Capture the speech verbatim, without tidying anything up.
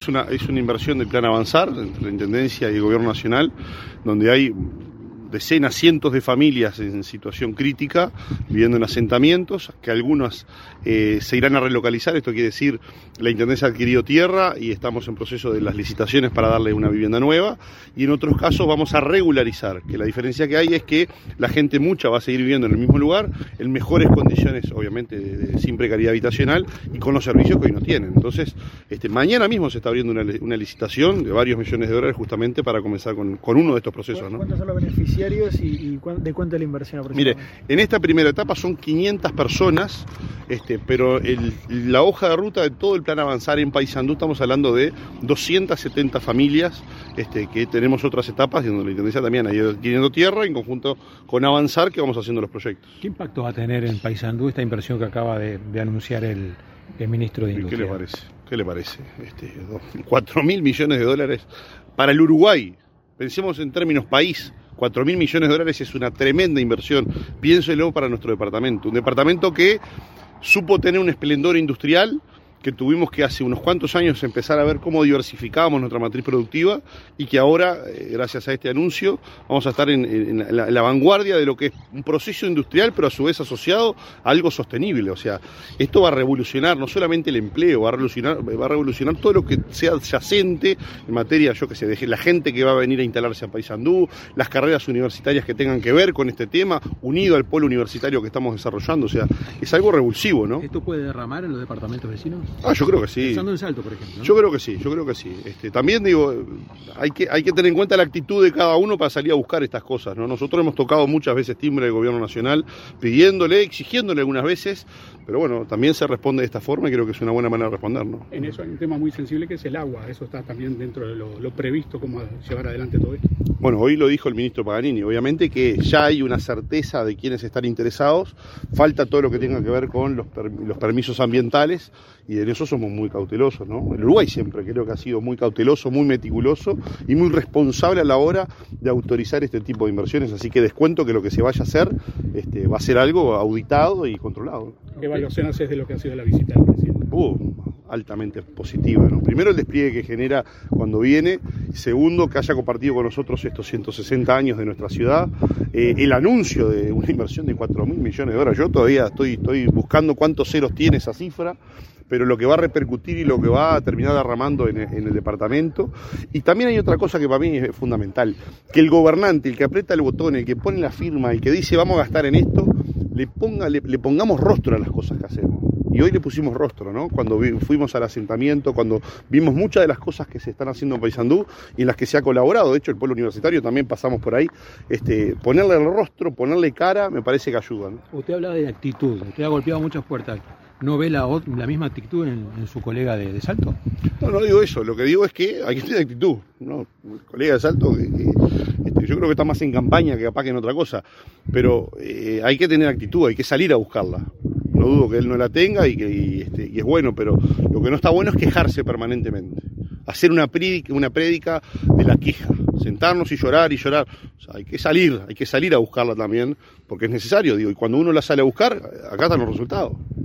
es una, es una inversión del Plan Avanzar, entre la Intendencia y el Gobierno Nacional, donde hay decenas, cientos de familias en situación crítica, viviendo en asentamientos, que algunas eh, se irán a relocalizar. Esto quiere decir, la Intendencia ha adquirido tierra y estamos en proceso de las licitaciones para darle una vivienda nueva, y en otros casos vamos a regularizar, que la diferencia que hay es que la gente mucha va a seguir viviendo en el mismo lugar, en mejores condiciones, obviamente, de, de, sin precariedad habitacional y con los servicios que hoy no tienen. Entonces, este, mañana mismo se está abriendo una, una licitación de varios millones de dólares justamente para comenzar con, con uno de estos procesos, ¿no? ¿Cuántos son los beneficios? Y, y de cuánto es la inversión aproximadamente? Mire, en esta primera etapa son quinientas personas, este, pero el, la hoja de ruta de todo el Plan Avanzar en Paysandú, estamos hablando de doscientas setenta familias, este, que tenemos otras etapas y donde la Intendencia también ha ido adquiriendo tierra en conjunto con Avanzar, que vamos haciendo los proyectos. ¿Qué impacto va a tener en Paysandú esta inversión que acaba de, de anunciar el, el ministro de Industria? ¿Qué le parece? ¿Qué le parece? Este, cuatro mil millones de dólares para el Uruguay. Pensemos en términos país. cuatro mil millones de dólares es una tremenda inversión, piénselo, para nuestro departamento. Un departamento que supo tener un esplendor industrial, que tuvimos que hace unos cuantos años empezar a ver cómo diversificábamos nuestra matriz productiva, y que ahora, eh, gracias a este anuncio, vamos a estar en, en, la, en la vanguardia de lo que es un proceso industrial, pero a su vez asociado a algo sostenible. O sea, esto va a revolucionar no solamente el empleo, va a revolucionar, va a revolucionar todo lo que sea adyacente en materia, yo que sé, de la gente que va a venir a instalarse a Paysandú, las carreras universitarias que tengan que ver con este tema, unido al polo universitario que estamos desarrollando. O sea, es algo revulsivo, ¿no? ¿Esto puede derramar en los departamentos vecinos? Ah, yo creo que sí. Pensando en Salto, por ejemplo, ¿no? Yo creo que sí, yo creo que sí. Este, también digo, hay que, hay que tener en cuenta la actitud de cada uno para salir a buscar estas cosas, ¿no? Nosotros hemos tocado muchas veces timbre del Gobierno Nacional, pidiéndole, exigiéndole algunas veces, pero bueno, también se responde de esta forma y creo que es una buena manera de responder, ¿no? En eso hay un tema muy sensible que es el agua. Eso está también dentro de lo, lo previsto, cómo llevar adelante todo esto. Bueno, hoy lo dijo el ministro Paganini, obviamente que ya hay una certeza de quienes están interesados, falta todo lo que tenga que ver con los, per, los permisos ambientales, y en eso somos muy cautelosos, ¿no? El Uruguay siempre creo que ha sido muy cauteloso, muy meticuloso y muy responsable a la hora de autorizar este tipo de inversiones, así que descuento que lo que se vaya a hacer este, va a ser algo auditado y controlado. ¿Qué evaluación haces de lo que ha sido la visita del presidente? Uh, altamente positiva, ¿no? Primero, el despliegue que genera cuando viene. Segundo, que haya compartido con nosotros estos ciento sesenta años de nuestra ciudad. Eh, el anuncio de una inversión de cuatro mil millones de dólares. Yo todavía estoy, estoy buscando cuántos ceros tiene esa cifra, pero lo que va a repercutir y lo que va a terminar derramando en el, en el departamento. Y también hay otra cosa que para mí es fundamental, que el gobernante, el que aprieta el botón, el que pone la firma, el que dice vamos a gastar en esto, le, ponga, le, le pongamos rostro a las cosas que hacemos. Y hoy le pusimos rostro, ¿no? Cuando vi, fuimos al asentamiento, cuando vimos muchas de las cosas que se están haciendo en Paysandú y en las que se ha colaborado, de hecho el pueblo universitario también pasamos por ahí, este, ponerle el rostro, ponerle cara, me parece que ayuda, ¿no? Usted habla de actitud, usted ha golpeado muchas puertas. ¿No ve la, la misma actitud en, en su colega de, de Salto? No, no digo eso, lo que digo es que hay que tener actitud, ¿no? El colega de Salto, que, que, este, yo creo que está más en campaña que capaz que en otra cosa, pero eh, hay que tener actitud, hay que salir a buscarla. No dudo que él no la tenga y que y, este, y es bueno, pero lo que no está bueno es quejarse permanentemente, hacer una prédica, una prédica de la queja, sentarnos y llorar y llorar. O sea, hay que salir, hay que salir a buscarla también, porque es necesario, digo, y cuando uno la sale a buscar, acá están los resultados.